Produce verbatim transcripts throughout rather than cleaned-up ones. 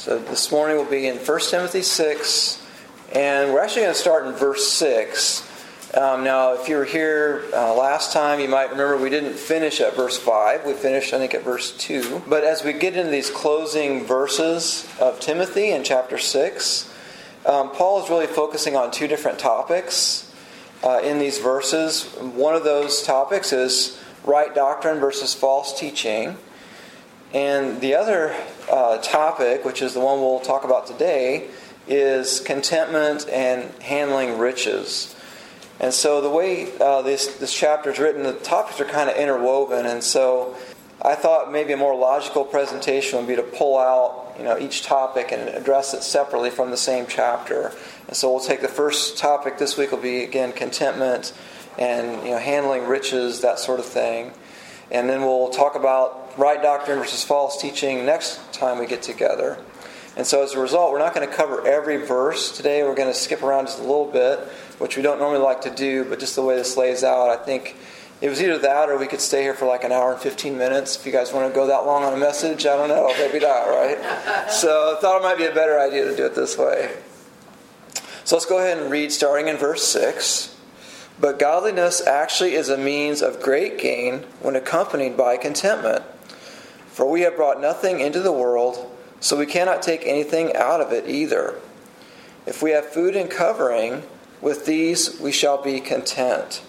So this morning we'll be in First Timothy six, and we're actually going to start in verse six. Um, now, if you were here uh, last time, you might remember we didn't finish at verse five. We finished, I think, at verse two. But as we get into these closing verses of Timothy in chapter six, um, Paul is really focusing on two different topics uh, in these verses. One of those topics is right doctrine versus false teaching. And the other uh, topic, which is the one we'll talk about today, is contentment and handling riches. And so the way uh, this, this chapter is written, the topics are kind of interwoven. And so I thought maybe a more logical presentation would be to pull out you know, each topic and address it separately from the same chapter. And so we'll take the first topic this week will be, again, contentment and you know, handling riches, that sort of thing. And then we'll talk about right doctrine versus false teaching next time we get together. And so as a result, we're not going to cover every verse today. We're going to skip around just a little bit, which we don't normally like to do, but just the way this lays out, I think it was either that or we could stay here for like an hour and fifteen minutes. If you guys want to go that long on a message, I don't know. Maybe not, right? So I thought it might be a better idea to do it this way. So let's go ahead and read starting in verse six. But godliness actually is a means of great gain when accompanied by contentment. For we have brought nothing into the world, so we cannot take anything out of it either. If we have food and covering, with these we shall be content.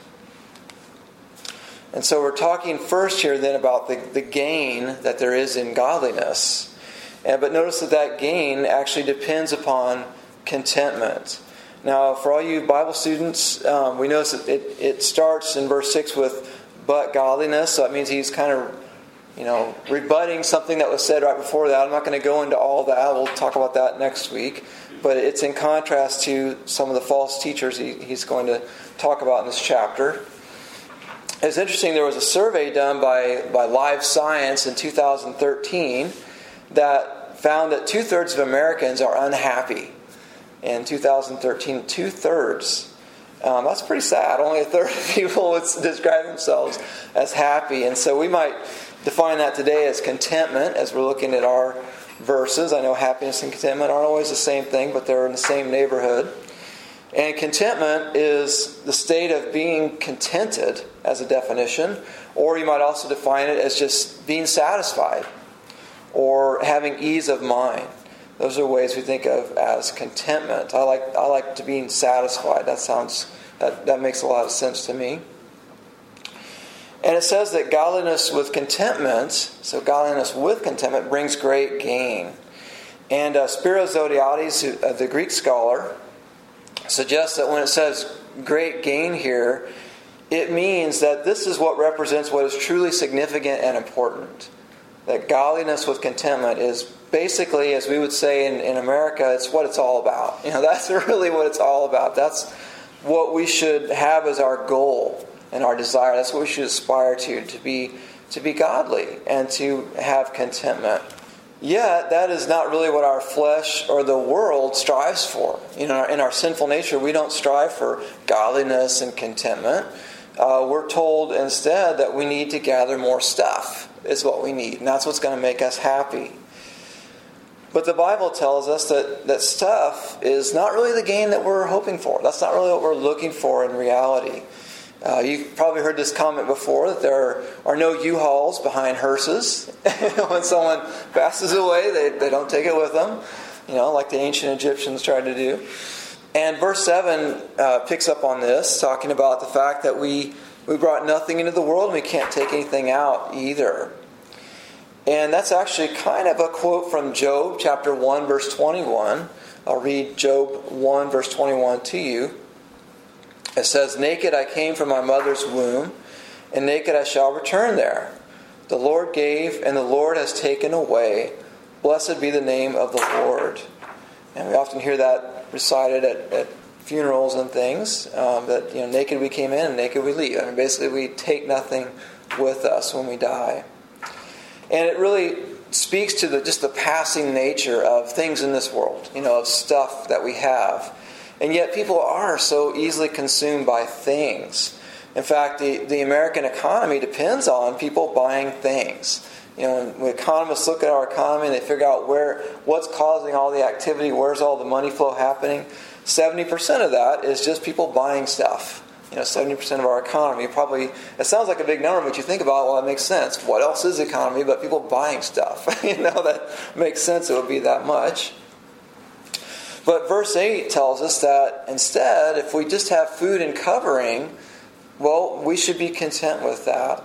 And so we're talking first here then about the, the gain that there is in godliness. And, but notice that that gain actually depends upon contentment. Now, for all you Bible students, um, we notice that it, it starts in verse six with but godliness. So that means he's kind of, you know, rebutting something that was said right before that. I'm not going to go into all that. We'll talk about that next week. But it's in contrast to some of the false teachers he, he's going to talk about in this chapter. It's interesting, there was a survey done by, by Live Science in two thousand thirteen that found that two-thirds of Americans are unhappy. In two thousand thirteen, two-thirds. Um, that's pretty sad. Only a third of people would describe themselves as happy. And so we might define that today as contentment as we're looking at our verses. I know happiness and contentment aren't always the same thing, but they're in the same neighborhood. And contentment is the state of being contented as a definition, or you might also define it as just being satisfied or having ease of mind. Those are ways we think of as contentment. I like I like to being satisfied. That sounds that, that makes a lot of sense to me. And it says that godliness with contentment, so godliness with contentment brings great gain. And uh, Spiros Zodhiates, uh, the Greek scholar, suggests that when it says great gain here, it means that this is what represents what is truly significant and important. That godliness with contentment is basically, as we would say in, in America, it's what it's all about. You know, that's really what it's all about. That's what we should have as our goal and our desire. That's what we should aspire to, to be to be godly and to have contentment. Yet, that is not really what our flesh or the world strives for. You know, in our sinful nature, we don't strive for godliness and contentment. Uh, we're told instead that we need to gather more stuff is what we need. And that's what's going to make us happy. But the Bible tells us that, that stuff is not really the gain that we're hoping for. That's not really what we're looking for in reality. Uh, you've probably heard this comment before, that there are, are no U-Hauls behind hearses. When someone passes away, they, they don't take it with them, you know, like the ancient Egyptians tried to do. And verse seven uh, picks up on this, talking about the fact that we, we brought nothing into the world and we can't take anything out either. And that's actually kind of a quote from Job chapter one, verse twenty-one. I'll read Job one, verse twenty-one to you. It says, "Naked I came from my mother's womb, and naked I shall return there. The Lord gave, and the Lord has taken away. Blessed be the name of the Lord." And we often hear that recited at, at funerals and things, um, that, you know, naked we came in and naked we leave. I mean, basically we take nothing with us when we die. And it really speaks to the just the passing nature of things in this world, you know, of stuff that we have. And yet people are so easily consumed by things. In fact, the, the American economy depends on people buying things. You know, when, when economists look at our economy and they figure out where what's causing all the activity, where's all the money flow happening, seventy percent of that is just people buying stuff. You know, seventy percent of our economy. Probably, it sounds like a big number, but you think about it, well, that makes sense. What else is economy but people buying stuff? You know, that makes sense it would be that much. But verse eight tells us that instead, if we just have food and covering, well, we should be content with that.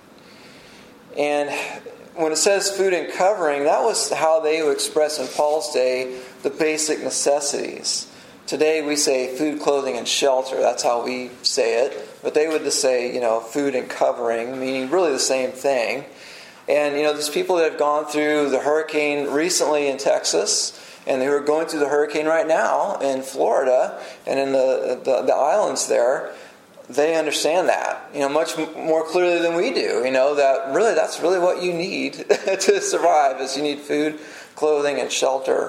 And when it says food and covering, that was how they would express in Paul's day the basic necessities. Today we say food, clothing, and shelter. That's how we say it. But they would just say, you know, food and covering, meaning really the same thing. And, you know, there's people that have gone through the hurricane recently in Texas, and who are going through the hurricane right now in Florida and in the, the, the islands there. They understand that, you know, much more clearly than we do. You know, that really, that's really what you need to survive, is you need food, clothing, and shelter.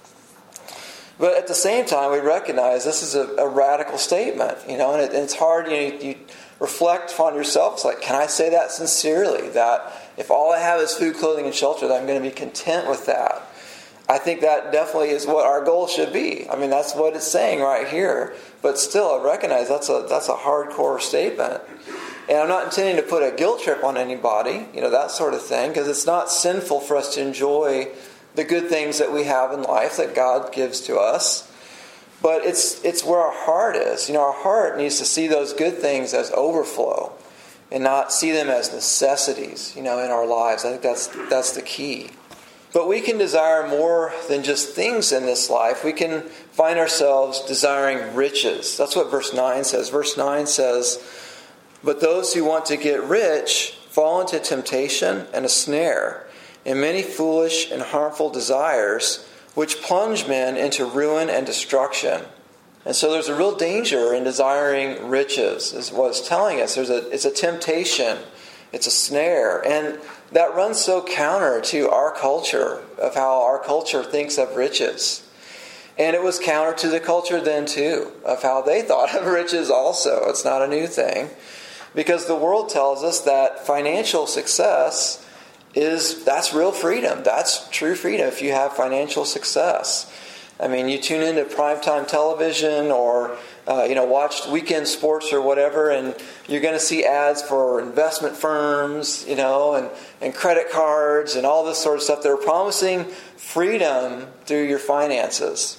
But at the same time, we recognize this is a, a radical statement, you know, and, it, and it's hard. You know, you reflect upon yourself. It's like, can I say that sincerely? That if all I have is food, clothing, and shelter, that I'm going to be content with that. I think that definitely is what our goal should be. I mean, that's what it's saying right here. But still, I recognize that's a that's a hardcore statement. And I'm not intending to put a guilt trip on anybody, you know, that sort of thing, because it's not sinful for us to enjoy the good things that we have in life that God gives to us. But it's it's where our heart is. You know, our heart needs to see those good things as overflow and not see them as necessities, you know, in our lives. I think that's that's the key. But we can desire more than just things in this life. We can find ourselves desiring riches. That's what verse nine says. Verse nine says, "But those who want to get rich fall into temptation and a snare, and many foolish and harmful desires, which plunge men into ruin and destruction." And so there's a real danger in desiring riches, is what it's telling us. There's a, it's a temptation. It's a snare. And that runs so counter to our culture, of how our culture thinks of riches. And it was counter to the culture then too, of how they thought of riches also. It's not a new thing. Because the world tells us that financial success is, that's real freedom. That's true freedom if you have financial success. I mean, you tune into primetime television or uh, you know, watch weekend sports or whatever, and you're going to see ads for investment firms, you know, and, and credit cards and all this sort of stuff. They're promising freedom through your finances.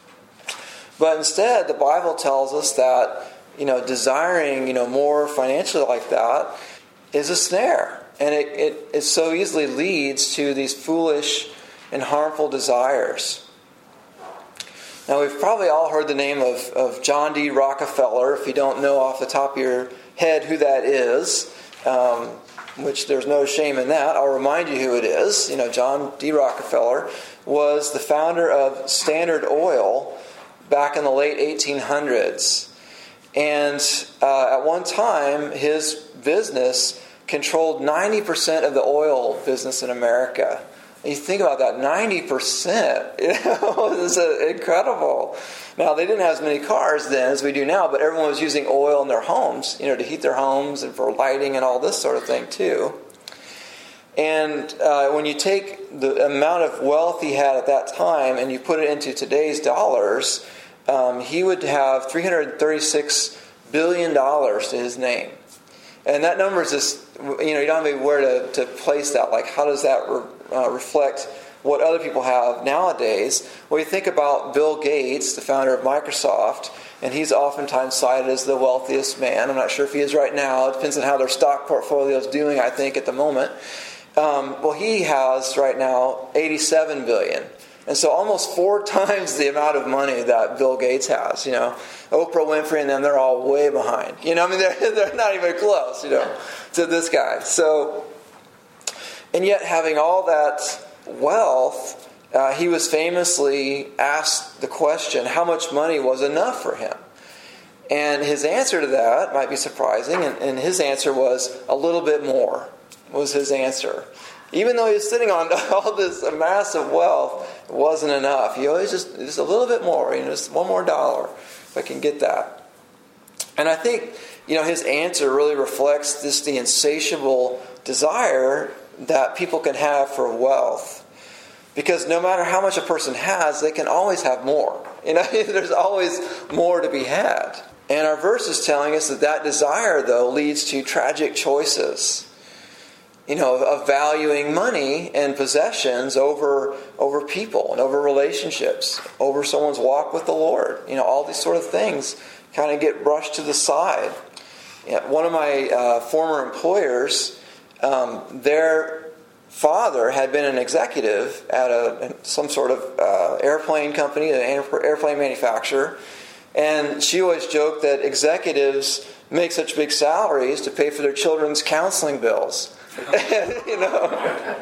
But instead, the Bible tells us that, you know, desiring, you know, more financially like that is a snare. And it, it, it so easily leads to these foolish and harmful desires. Now, we've probably all heard the name of, of John D. Rockefeller. If you don't know off the top of your head who that is, um, which there's no shame in that, I'll remind you who it is. You know, John D. Rockefeller was the founder of Standard Oil back in the late eighteen hundreds. And uh, at one time, his business controlled ninety percent of the oil business in America. And you think about that, ninety percent, you know, this is incredible. Now, they didn't have as many cars then as we do now, but everyone was using oil in their homes, you know, to heat their homes and for lighting and all this sort of thing too. And uh, when you take the amount of wealth he had at that time and you put it into today's dollars, um, he would have three hundred thirty-six billion dollars to his name. And that number is just, you know, you don't have where to, to place that. Like, how does that re- uh, reflect what other people have nowadays? Well, you think about Bill Gates, the founder of Microsoft, and he's oftentimes cited as the wealthiest man. I'm not sure if he is right now. It depends on how their stock portfolio is doing, I think, at the moment. Um, well, he has right now eighty-seven billion dollars. And so almost four times the amount of money that Bill Gates has, you know. Oprah Winfrey and them, they're all way behind. You know, I mean, they're, they're not even close, you know, to this guy. So, and yet having all that wealth, uh, he was famously asked the question, how much money was enough for him? And his answer to that might be surprising, and, and his answer was a little bit more, was his answer. Even though he was sitting on all this massive wealth, it wasn't enough. He always just, just a little bit more, you know, just one more dollar, if I can get that. And I think, you know, his answer really reflects this, the insatiable desire that people can have for wealth. Because no matter how much a person has, they can always have more. You know, there's always more to be had. And our verse is telling us that that desire, though, leads to tragic choices. You know, of valuing money and possessions over over people and over relationships, over someone's walk with the Lord. You know, all these sort of things kind of get brushed to the side. Yeah, one of my uh, former employers, um, their father had been an executive at a some sort of uh, airplane company, an airplane manufacturer, and she always joked that executives make such big salaries to pay for their children's counseling bills. you know,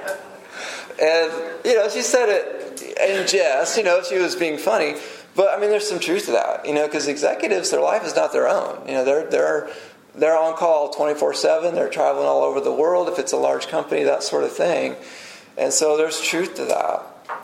and you know, she said it in jest. You know, she was being funny, but I mean, there's some truth to that. You know, because executives, their life is not their own. You know, they're they're they're on call twenty-four seven. They're traveling all over the world. If it's a large company, that sort of thing, and so there's truth to that.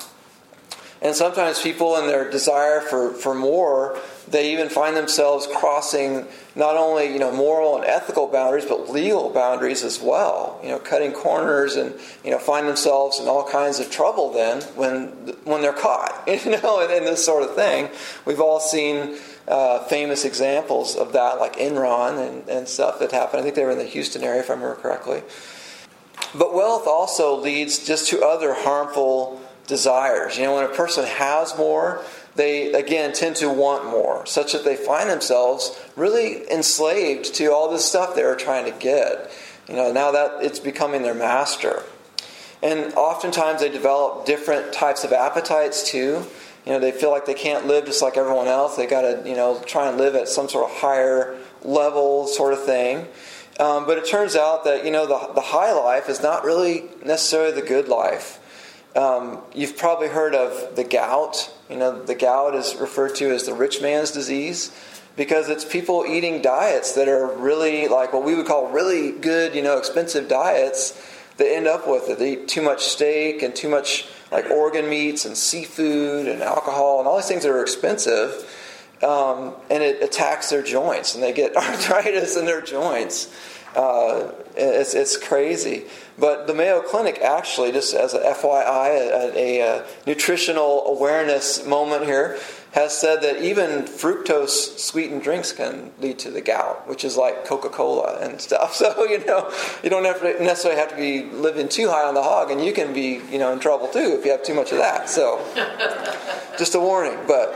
And sometimes people, in their desire for, for more, they even find themselves crossing not only, you know, moral and ethical boundaries, but legal boundaries as well. You know, cutting corners and, you know, find themselves in all kinds of trouble then when when they're caught, you know, and, and this sort of thing. We've all seen uh, famous examples of that, like Enron and, and stuff that happened. I think they were in the Houston area, if I remember correctly. But wealth also leads just to other harmful desires. You know, when a person has more, they, again, tend to want more, such that they find themselves really enslaved to all this stuff they were trying to get. You know, now that it's becoming their master. And oftentimes they develop different types of appetites too. You know, they feel like they can't live just like everyone else. They got to, you know, try and live at some sort of higher level sort of thing. Um, but it turns out that, you know, the, the high life is not really necessarily the good life. Um, you've probably heard of the gout. You know, the gout is referred to as the rich man's disease because it's people eating diets that are really like what we would call really good, you know, expensive diets that end up with it. They eat too much steak and too much like organ meats and seafood and alcohol and all these things that are expensive. Um, and it attacks their joints and they get arthritis in their joints. Uh, it's, it's crazy. But the Mayo Clinic actually, just as a F Y I, a, a, a nutritional awareness moment here, has said that even fructose sweetened drinks can lead to the gout, which is like Coca-Cola and stuff. So, you know, you don't have to necessarily have to be living too high on the hog, and you can be, you know, in trouble too if you have too much of that. So, just a warning. But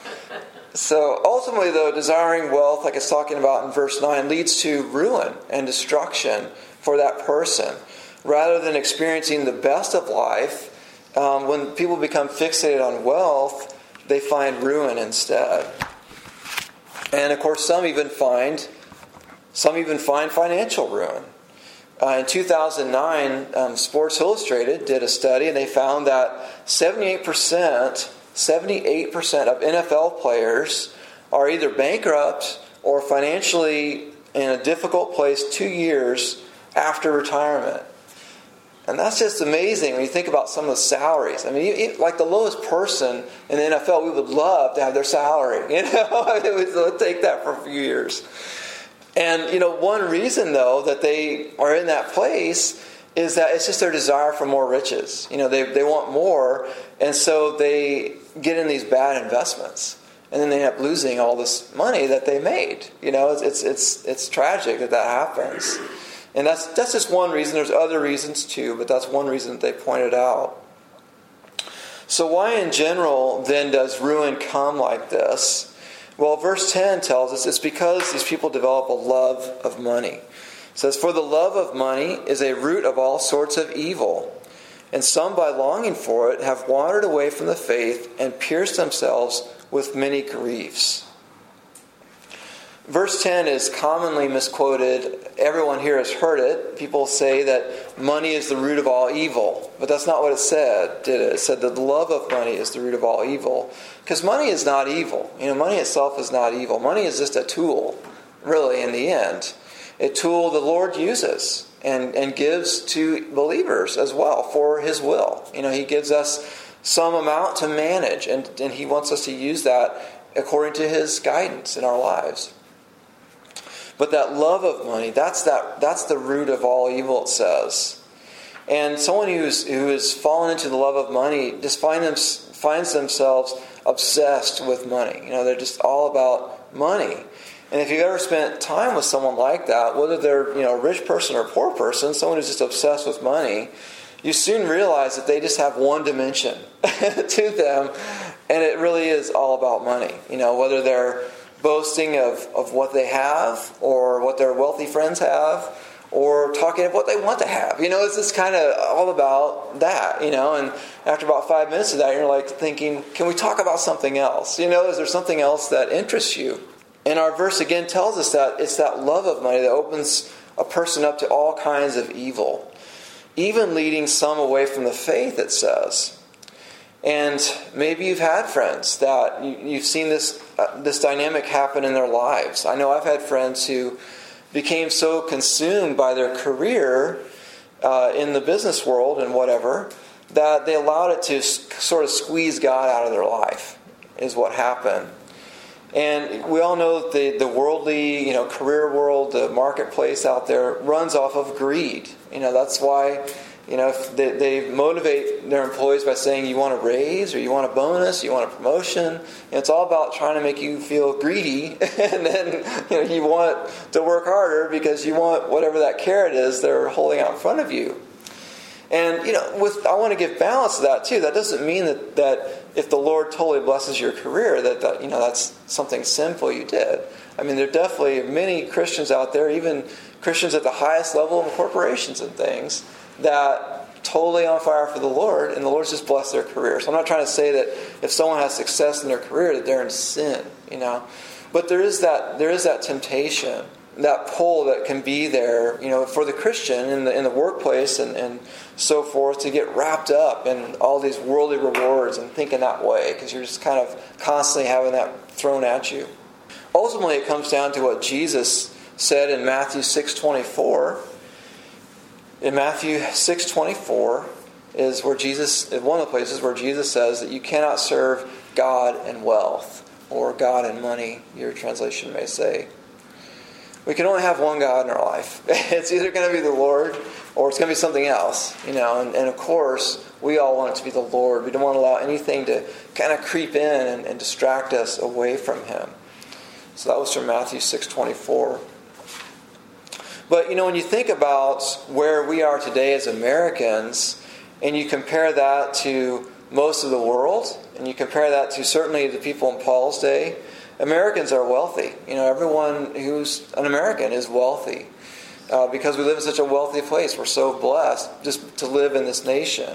so ultimately, though, desiring wealth, like it's talking about in verse nine, leads to ruin and destruction for that person. Rather than experiencing the best of life, um, when people become fixated on wealth, they find ruin instead. And of course, some even find some even find financial ruin. Uh, in two thousand nine, um, Sports Illustrated did a study, and they found that seventy-eight percent, seventy-eight percent of N F L players are either bankrupt or financially in a difficult place two years after retirement. And that's just amazing when you think about some of the salaries. I mean, you, you, like the lowest person in the N F L, we would love to have their salary. You know, it would take that for a few years. And, you know, one reason, though, that they are in that place is that it's just their desire for more riches. You know, they they want more, and so they get in these bad investments. And then they end up losing all this money that they made. You know, it's it's it's, it's tragic that that happens. And that's that's just one reason. There's other reasons too, but that's one reason that they pointed out. So why in general then does ruin come like this? Well, verse ten tells us it's because these people develop a love of money. It says, "For the love of money is a root of all sorts of evil, and some by longing for it have wandered away from the faith and pierced themselves with many griefs." Verse ten is commonly misquoted. Everyone here has heard it. People say that money is the root of all evil. But that's not what it said, did it? It said that the love of money is the root of all evil. Because money is not evil. You know, money itself is not evil. Money is just a tool, really, in the end. A tool the Lord uses and, and gives to believers as well for His will. You know, He gives us some amount to manage, and, and He wants us to use that according to His guidance in our lives. But that love of money, that's that that's the root of all evil, it says. And someone who's who has fallen into the love of money just find them, finds themselves obsessed with money. You know, they're just all about money. And if you've ever spent time with someone like that, whether they're, you know, a rich person or a poor person, someone who's just obsessed with money, you soon realize that they just have one dimension to them, and it really is all about money. You know, whether they're boasting of, of what they have, or what their wealthy friends have, or talking of what they want to have. You know, it's just kind of all about that, you know, and after about five minutes of that, you're like thinking, can we talk about something else? You know, is there something else that interests you? And our verse again tells us that it's that love of money that opens a person up to all kinds of evil, even leading some away from the faith, it says. And maybe you've had friends that you, you've seen this uh, this dynamic happen in their lives. I know I've had friends who became so consumed by their career uh, in the business world and whatever, that they allowed it to s- sort of squeeze God out of their life, is what happened. And we all know that the, the worldly, you know, career world, the marketplace out there runs off of greed. You know, that's why, you know, if they, they motivate their employees by saying you want a raise or you want a bonus, you want a promotion. And it's all about trying to make you feel greedy, and then, you know, you want to work harder because you want whatever that carrot is they're holding out in front of you. And, you know, with I want to give balance to that too. That doesn't mean that, that if the Lord totally blesses your career, that, that, you know, that's something sinful you did. I mean, there are definitely many Christians out there, even Christians at the highest level in corporations and things, that totally on fire for the Lord, and the Lord's just blessed their career. So I'm not trying to say that if someone has success in their career that they're in sin, you know. But there is that there is that temptation, that pull that can be there, you know, for the Christian in the in the workplace and, and so forth, to get wrapped up in all these worldly rewards and thinking that way, because you're just kind of constantly having that thrown at you. Ultimately, it comes down to what Jesus said in Matthew six twenty-four. In Matthew six twenty-four is where Jesus, one of the places where Jesus says that you cannot serve God and wealth, or God and money, your translation may say. We can only have one God in our life. It's either going to be the Lord or it's going to be something else, you know. And, and of course, we all want it to be the Lord. We don't want to allow anything to kind of creep in and, and distract us away from Him. So that was from Matthew six twenty-four. But, you know, when you think about where we are today as Americans, and you compare that to most of the world, and you compare that to certainly the people in Paul's day, Americans are wealthy. You know, everyone who's an American is wealthy uh, because we live in such a wealthy place. We're so blessed just to live in this nation.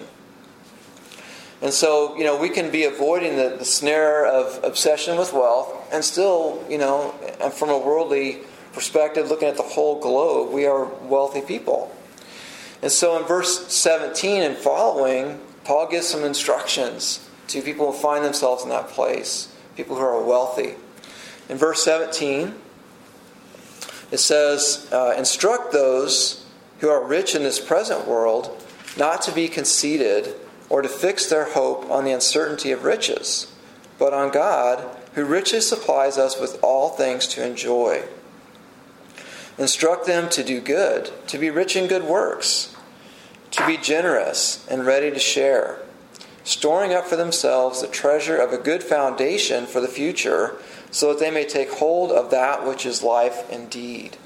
And so, you know, we can be avoiding the, the snare of obsession with wealth and still, you know, and from a worldly perspective, looking at the whole globe, we are wealthy people. And so in verse seventeen and following, Paul gives some instructions to people who find themselves in that place, people who are wealthy. In verse seventeen, it says, uh, instruct those who are rich in this present world not to be conceited or to fix their hope on the uncertainty of riches, but on God, who richly supplies us with all things to enjoy. Instruct them to do good, to be rich in good works, to be generous and ready to share, storing up for themselves the treasure of a good foundation for the future, so that they may take hold of that which is life indeed.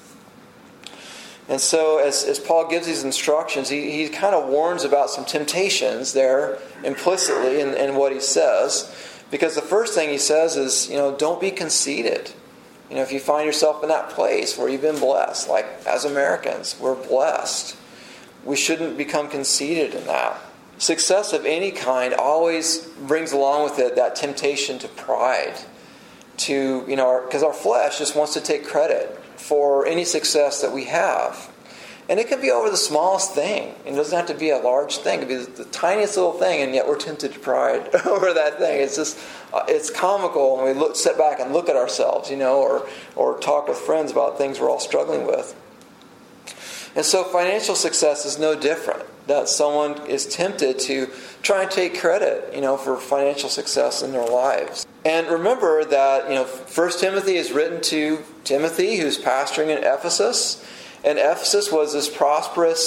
And so as, as Paul gives these instructions, he, he kind of warns about some temptations there implicitly in, in what he says. Because the first thing he says is, you know, don't be conceited. You know, if you find yourself in that place where you've been blessed, like as Americans, we're blessed. We shouldn't become conceited in that. Success of any kind always brings along with it that temptation to pride. To, you know, because our, our flesh just wants to take credit for any success that we have. And it can be over the smallest thing. It doesn't have to be a large thing. It could be the tiniest little thing, and yet we're tempted to pride over that thing. It's just, uh, it's comical when we look, sit back and look at ourselves, you know, or or talk with friends about things we're all struggling with. And so financial success is no different. That someone is tempted to try and take credit, you know, for financial success in their lives. And remember that, you know, First Timothy is written to Timothy, who's pastoring in Ephesus. And Ephesus was this prosperous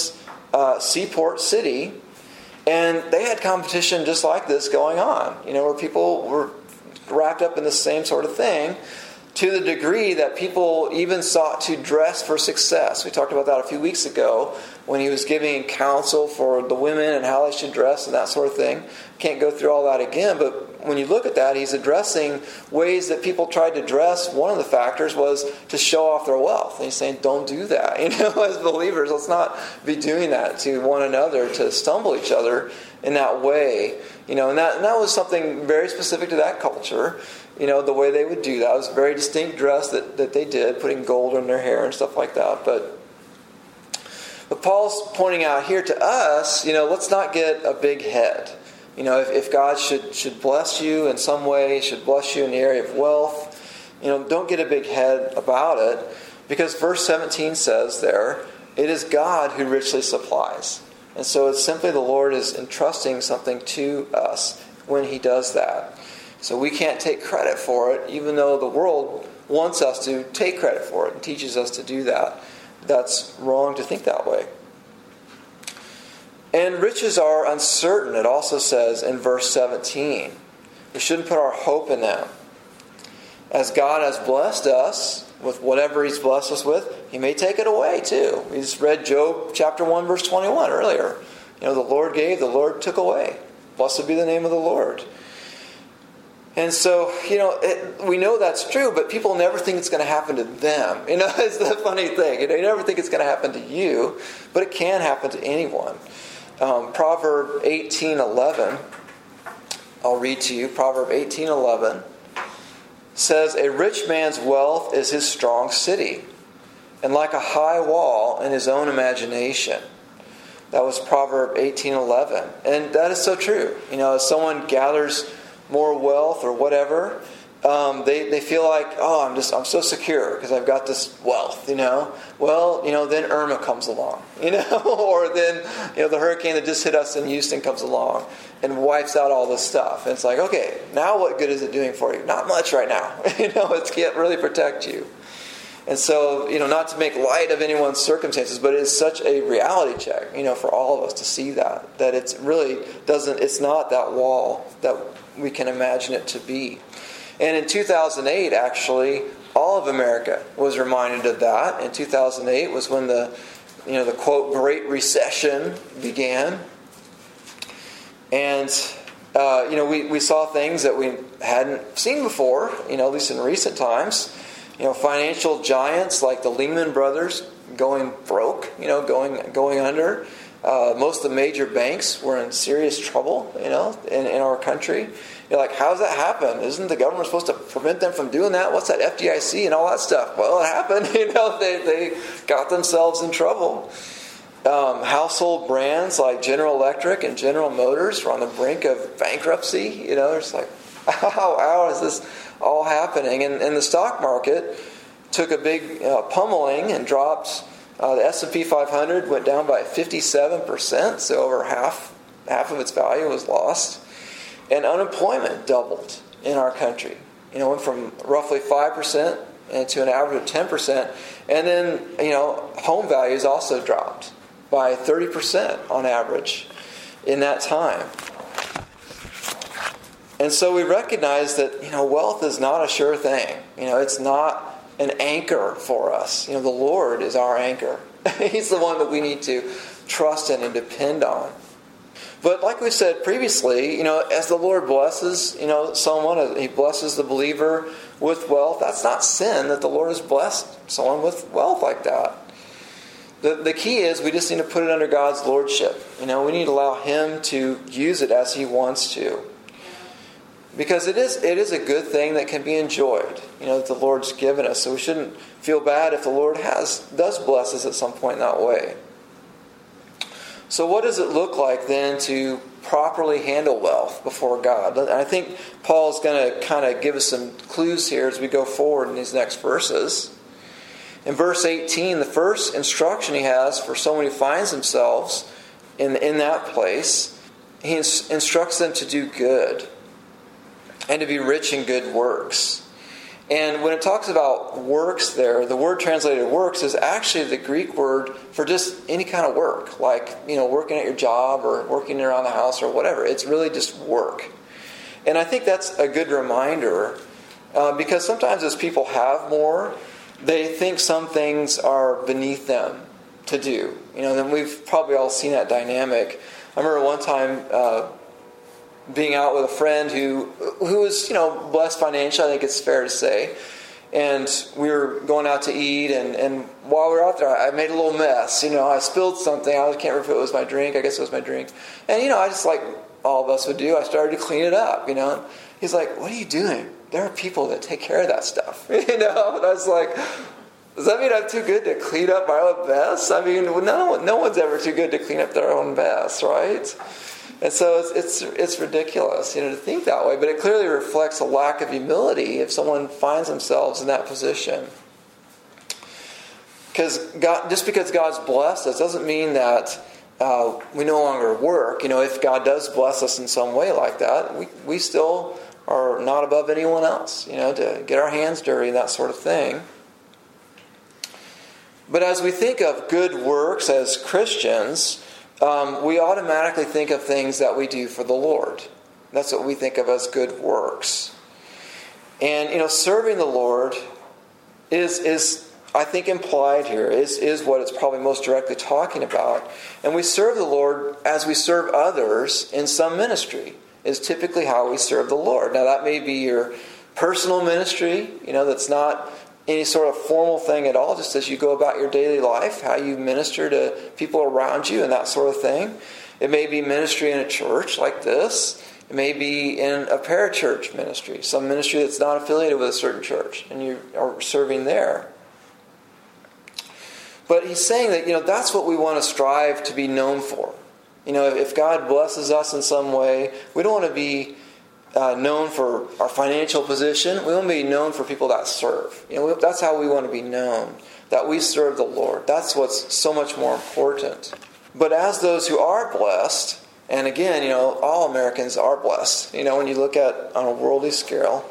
uh, seaport city, and they had competition just like this going on, you know, where people were wrapped up in the same sort of thing, to the degree that people even sought to dress for success. We talked about that a few weeks ago when he was giving counsel for the women and how they should dress and that sort of thing. Can't go through all that again, but when you look at that, he's addressing ways that people tried to dress. One of the factors was to show off their wealth. And he's saying, don't do that. You know, as believers, let's not be doing that to one another, to stumble each other in that way. You know, and that, and that was something very specific to that culture. You know, the way they would do that. It was a very distinct dress that, that they did, putting gold in their hair and stuff like that. But but Paul's pointing out here to us, you know, let's not get a big head. You know, if, if God should, should bless you in some way, should bless you in the area of wealth, you know, don't get a big head about it. Because verse seventeen says there, it is God who richly supplies. And so it's simply the Lord is entrusting something to us when he does that. So we can't take credit for it, even though the world wants us to take credit for it and teaches us to do that. That's wrong to think that way. And riches are uncertain, it also says in verse seventeen. We shouldn't put our hope in them. As God has blessed us with whatever he's blessed us with, he may take it away too. We just read Job chapter one, verse twenty-one earlier. You know, the Lord gave, the Lord took away. Blessed be the name of the Lord. And so, you know, it, we know that's true, but people never think it's going to happen to them. You know, it's the funny thing. You know, you never think it's going to happen to you, but it can happen to anyone. Um, Proverb eighteen eleven, I'll read to you. Proverb eighteen eleven says, a rich man's wealth is his strong city, and like a high wall in his own imagination. That was Proverb eighteen eleven. And that is so true. You know, as someone gathers more wealth or whatever, um, they, they feel like, oh, I'm just I'm so secure because I've got this wealth, you know. Well, you know, then Irma comes along, you know, or then, you know, the hurricane that just hit us in Houston comes along and wipes out all this stuff. And it's like, okay, now what good is it doing for you? Not much right now. You know, it can't really protect you. And so, you know, not to make light of anyone's circumstances, but it's such a reality check, you know, for all of us to see that, that it's really doesn't, it's not that wall that we can imagine it to be. And in two thousand eight, actually, all of America was reminded of that. In two thousand eight was when the, you know, the quote, Great Recession began. And, uh, you know, we, we saw things that we hadn't seen before, you know, at least in recent times. You know, financial giants like the Lehman Brothers going broke, you know, going going under. Uh, most of the major banks were in serious trouble, you know, in, in our country. You're like, how does that happen? Isn't the government supposed to prevent them from doing that? What's that F D I C and all that stuff? Well, it happened. You know, they, they got themselves in trouble. Um, household brands like General Electric and General Motors were on the brink of bankruptcy. You know, it's like, how, how is this all happening? And, and the stock market took a big uh, pummeling and dropped. Uh, the S and P five hundred went down by fifty-seven percent, so over half half of its value was lost. And unemployment doubled in our country. You know, went from roughly five percent to an average of ten percent. And then, you know, home values also dropped by thirty percent on average in that time. And so we recognize that, you know, wealth is not a sure thing. You know, it's not an anchor for us. You know, the Lord is our anchor. He's the one that we need to trust in and depend on. But like we said previously, you know, as the Lord blesses, you know, someone, He blesses the believer with wealth, that's not sin that the Lord has blessed someone with wealth like that. The, the key is we just need to put it under God's lordship. You know, we need to allow Him to use it as He wants to. Because it is it is a good thing that can be enjoyed, you know, that the Lord's given us. So we shouldn't feel bad if the Lord has does bless us at some point in that way. So what does it look like then to properly handle wealth before God? And I think Paul's going to kind of give us some clues here as we go forward in these next verses. In verse eighteen, the first instruction he has for someone who finds themselves in, in that place, he instructs them to do good and to be rich in good works. And when it talks about works there, the word translated works is actually the Greek word for just any kind of work, like, you know, working at your job or working around the house or whatever. It's really just work. And I think that's a good reminder uh, because sometimes as people have more, they think some things are beneath them to do. You know, then we've probably all seen that dynamic. I remember one time uh, being out with a friend who who was, you know, blessed financially, I think it's fair to say. And we were going out to eat, and, and while we were out there, I made a little mess. You know, I spilled something. I can't remember if it was my drink. I guess it was my drink. And, you know, I just, like all of us would do, I started to clean it up, you know. He's like, what are you doing? There are people that take care of that stuff. You know, and I was like, does that mean I'm too good to clean up my own mess? I mean, no, no one's ever too good to clean up their own mess, right? And so it's, it's it's ridiculous, you know, to think that way. But it clearly reflects a lack of humility if someone finds themselves in that position. Because God, just because God's blessed us doesn't mean that uh, we no longer work. You know, if God does bless us in some way like that, we we still are not above anyone else. You know, to get our hands dirty and that sort of thing. But as we think of good works as Christians, Um, we automatically think of things that we do for the Lord. That's what we think of as good works. And, you know, serving the Lord is, is I think, implied here, is, is what it's probably most directly talking about. And we serve the Lord as we serve others in some ministry, is typically how we serve the Lord. Now, that may be your personal ministry, you know, that's not any sort of formal thing at all, just as you go about your daily life, how you minister to people around you and that sort of thing. It may be ministry in a church like this. It may be in a parachurch ministry, some ministry that's not affiliated with a certain church, and you are serving there. But he's saying that, you know, that's what we want to strive to be known for. You know, if God blesses us in some way, we don't want to be Uh, known for our financial position. We want to be known for people that serve. You know, that's how we want to be known, that we serve the Lord. That's what's so much more important. But as those who are blessed, and again, you know, all Americans are blessed, you know, when you look at on a worldly scale,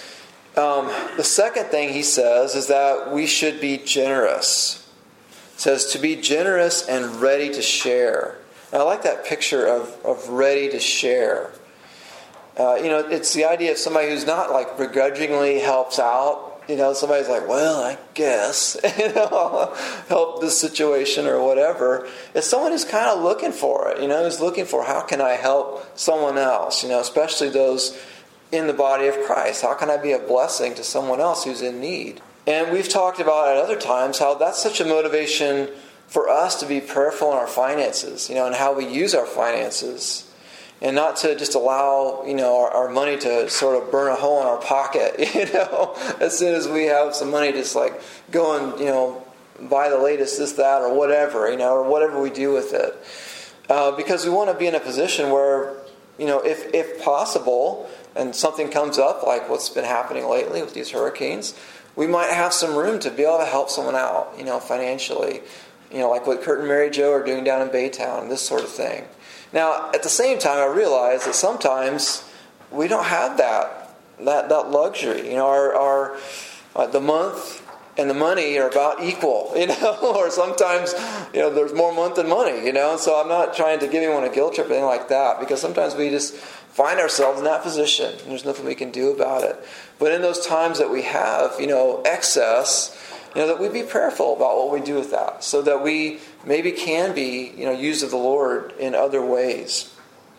um, the second thing he says is that we should be generous. It says to be generous and ready to share. And I like that picture of, of ready to share. Uh, you know, it's the idea of somebody who's not like begrudgingly helps out. You know, somebody's like, well, I guess, you know, I'll help this situation or whatever. It's someone who's kind of looking for it, you know, who's looking for how can I help someone else, you know, especially those in the body of Christ. How can I be a blessing to someone else who's in need? And we've talked about at other times how that's such a motivation for us to be prayerful in our finances, you know, and how we use our finances. And not to just allow, you know, our, our money to sort of burn a hole in our pocket, you know, as soon as we have some money, just like go and, you know, buy the latest this, that, or whatever, you know, or whatever we do with it. Uh, because we want to be in a position where, you know, if, if possible, and something comes up like what's been happening lately with these hurricanes, we might have some room to be able to help someone out, you know, financially. You know, like what Kurt and Mary Jo are doing down in Baytown, this sort of thing. Now, at the same time, I realize that sometimes we don't have that that, that luxury. You know, our, our uh, the month and the money are about equal. You know, or sometimes, you know, there's more month than money. You know, so I'm not trying to give anyone a guilt trip or anything like that, because sometimes we just find ourselves in that position and there's nothing we can do about it. But in those times that we have, you know, excess, you know, that we be prayerful about what we do with that, so that we maybe can be, you know, used of the Lord in other ways.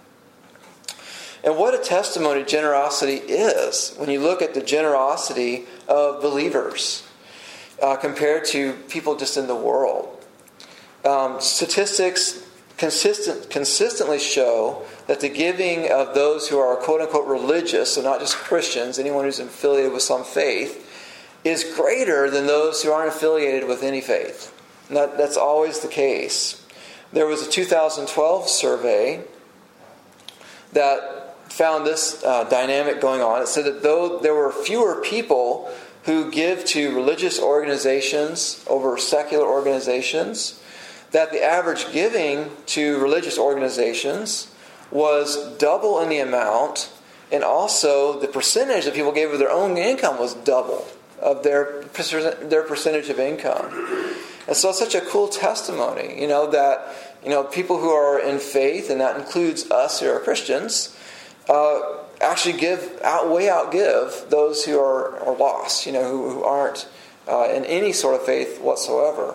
And what a testimony generosity is when you look at the generosity of believers uh, compared to people just in the world. Um, statistics consistent, consistently show that the giving of those who are quote-unquote religious, so not just Christians, anyone who's affiliated with some faith, is greater than those who aren't affiliated with any faith. And that, that's always the case. There was a two thousand twelve survey that found this uh, dynamic going on. It said that though there were fewer people who give to religious organizations over secular organizations, that the average giving to religious organizations was double in the amount And also, the percentage that people gave of their own income was double of their their percentage of income. And so it's such a cool testimony, you know, that, you know, people who are in faith, and that includes us who are Christians, uh, actually give out way outgive those who are, are lost, you know, who, who aren't uh, in any sort of faith whatsoever.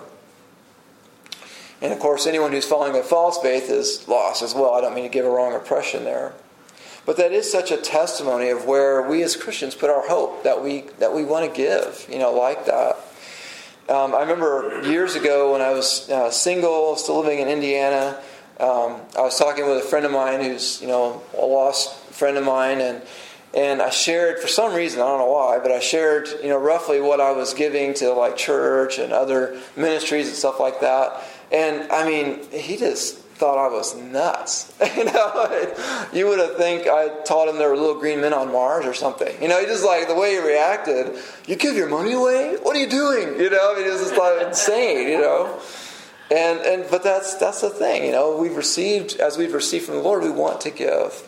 And of course, anyone who's following a false faith is lost as well. I don't mean to give a wrong impression there. But that is such a testimony of where we as Christians put our hope, that we that we want to give, you know, like that. Um, I remember years ago when I was uh, single, still living in Indiana, um, I was talking with a friend of mine who's, you know, a lost friend of mine, and and I shared, for some reason, I don't know why, but I shared, you know, roughly what I was giving to like church and other ministries and stuff like that. And I mean, he just thought I was nuts. You know, you would have think I taught him there were little green men on Mars or something. You know, he just like the way he reacted. You give your money away? What are you doing? You know, I mean, it was just like insane. You know, and and but that's that's the thing. You know, we've received as we've received from the Lord, we want to give.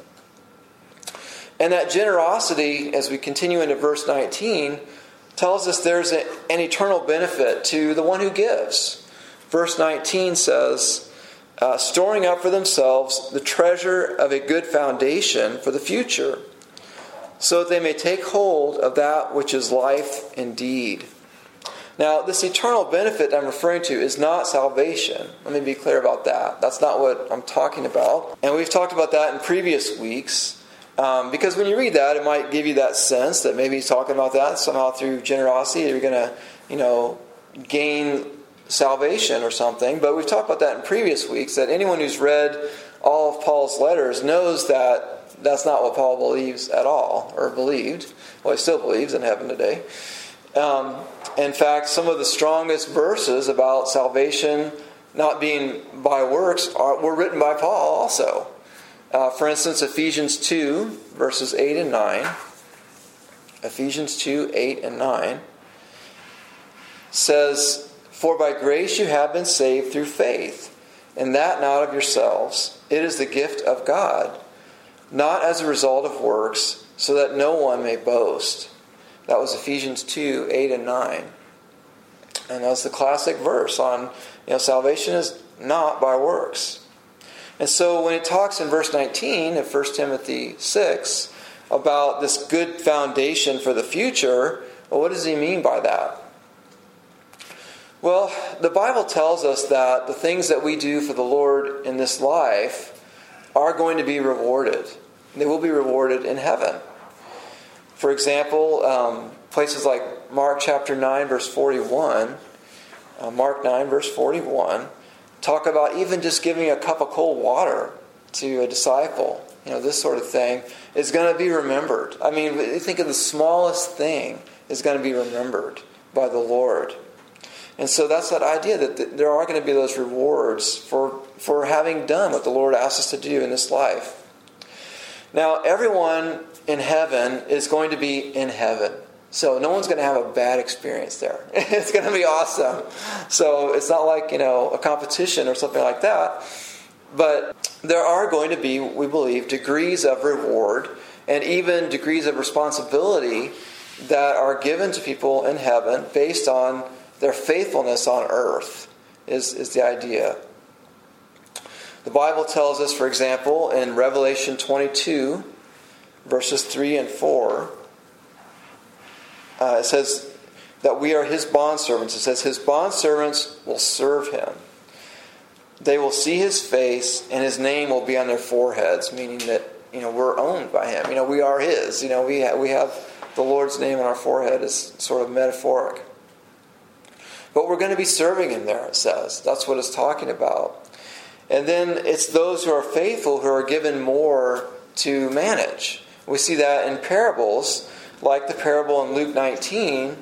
And that generosity, as we continue into verse nineteen, tells us there's a, an eternal benefit to the one who gives. Verse nineteen says, Uh, storing up for themselves the treasure of a good foundation for the future, so that they may take hold of that which is life indeed. Now, this eternal benefit I'm referring to is not salvation. Let me be clear about that. That's not what I'm talking about. And we've talked about that in previous weeks, um, because when you read that, it might give you that sense that maybe he's talking about that somehow through generosity. You're going to, you know, gain salvation or something. But we've talked about that in previous weeks, that anyone who's read all of Paul's letters knows that that's not what Paul believes at all, or believed. Well, he still believes in heaven today. Um, in fact, some of the strongest verses about salvation not being by works are, were written by Paul also. Uh, for instance, Ephesians two, verses eight and nine. Ephesians two, eight and nine says, "For by grace you have been saved through faith, and that not of yourselves. It is the gift of God, not as a result of works, so that no one may boast." That was Ephesians two, eight and nine. And that's the classic verse on, you know, salvation is not by works. And so when it talks in verse nineteen of First Timothy six about this good foundation for the future, well, what does he mean by that? Well, the Bible tells us that the things that we do for the Lord in this life are going to be rewarded. They will be rewarded in heaven. For example, um, places like Mark chapter nine, verse forty-one, uh, Mark nine, verse forty-one, talk about even just giving a cup of cold water to a disciple. You know, this sort of thing is going to be remembered. I mean, think of the smallest thing is going to be remembered by the Lord. And so that's that idea that there are going to be those rewards for, for having done what the Lord asks us to do in this life. Now, everyone in heaven is going to be in heaven. So no one's going to have a bad experience there. It's going to be awesome. So it's not like, you know, a competition or something like that. But there are going to be, we believe, degrees of reward and even degrees of responsibility that are given to people in heaven based on their faithfulness on earth, is, is the idea. The Bible tells us, for example, in Revelation twenty-two, verses three and four, uh, it says that we are His bondservants. It says, His bondservants will serve Him. They will see His face, and His name will be on their foreheads, meaning that, you know, we're owned by Him. You know, we are His. You know, we have, we have the Lord's name on our forehead is sort of metaphoric. But we're going to be serving Him there, it says. That's what it's talking about. And then it's those who are faithful who are given more to manage. We see that in parables, like the parable in Luke nineteen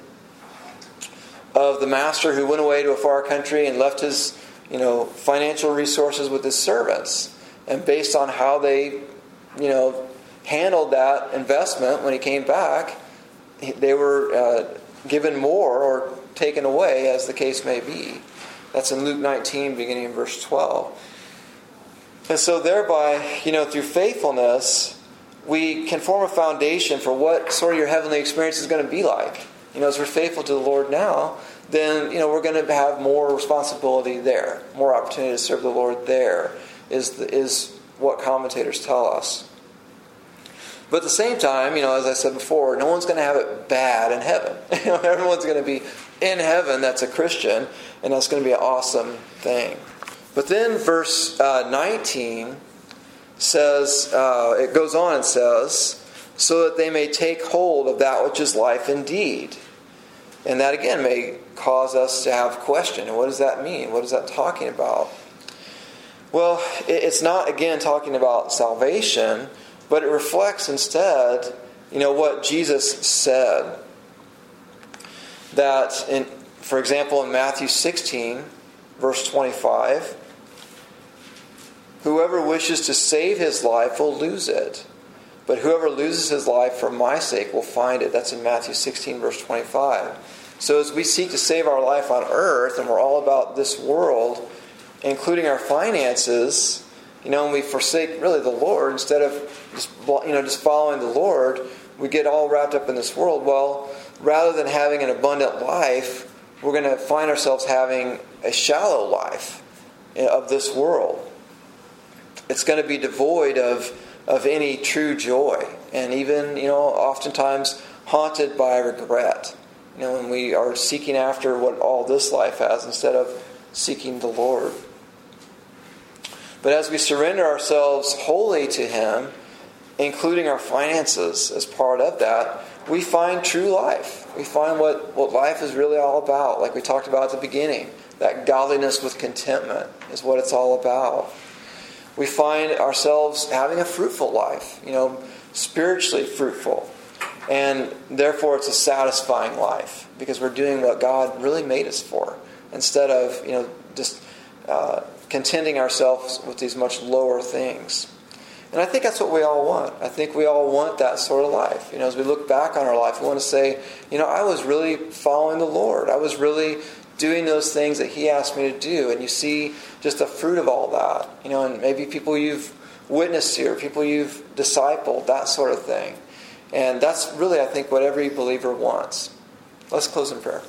of the master who went away to a far country and left his, you know, financial resources with his servants. And based on how they, you know, handled that investment when he came back, they were uh, given more or taken away, as the case may be. That's in Luke nineteen, beginning in verse twelve. And so thereby, you know, through faithfulness, we can form a foundation for what sort of your heavenly experience is going to be like. You know, as we're faithful to the Lord now, then, you know, we're going to have more responsibility there. More opportunity to serve the Lord there is, the, is what commentators tell us. But at the same time, you know, as I said before, no one's going to have it bad in heaven. You know, everyone's going to be in heaven that's a Christian, and that's going to be an awesome thing. But then verse uh, nineteen says, uh, it goes on and says, so that they may take hold of that which is life indeed. And that again may cause us to have question. And what does that mean? What is that talking about? Well, it's not again talking about salvation, but it reflects instead, you know, what Jesus said. That, in, for example, in Matthew sixteen, verse twenty-five, whoever wishes to save his life will lose it. But whoever loses his life for my sake will find it. That's in Matthew sixteen, verse twenty-five. So as we seek to save our life on earth, and we're all about this world, including our finances, you know, and we forsake really the Lord instead of just, you know, just following the Lord, we get all wrapped up in this world. Well, rather than having an abundant life, we're going to find ourselves having a shallow life of this world. It's going to be devoid of, of any true joy, and even, you know, oftentimes haunted by regret. You know, when we are seeking after what all this life has instead of seeking the Lord. But as we surrender ourselves wholly to Him, including our finances as part of that, we find true life. We find what, what life is really all about, like we talked about at the beginning. That godliness with contentment is what it's all about. We find ourselves having a fruitful life, you know, spiritually fruitful. And therefore it's a satisfying life because we're doing what God really made us for, instead of, you know, just uh, contenting ourselves with these much lower things. And I think that's what we all want. I think we all want that sort of life. You know, as we look back on our life, we want to say, you know, I was really following the Lord. I was really doing those things that He asked me to do. And you see just the fruit of all that. You know, and maybe people you've witnessed here, people you've discipled, that sort of thing. And that's really, I think, what every believer wants. Let's close in prayer.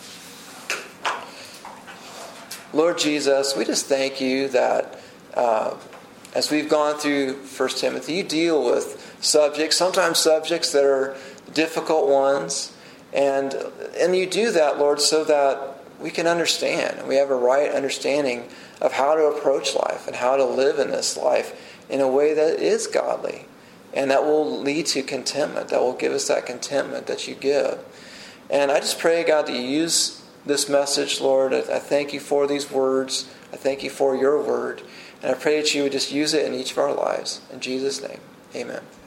Lord Jesus, we just thank You that uh, as we've gone through First Timothy, You deal with subjects, sometimes subjects that are difficult ones. And, and You do that, Lord, so that we can understand. And we have a right understanding of how to approach life and how to live in this life in a way that is godly. And that will lead to contentment. That will give us that contentment that You give. And I just pray, God, that You use this message, Lord. I thank You for these words. I thank You for Your word. And I pray that You would just use it in each of our lives. In Jesus' name, amen.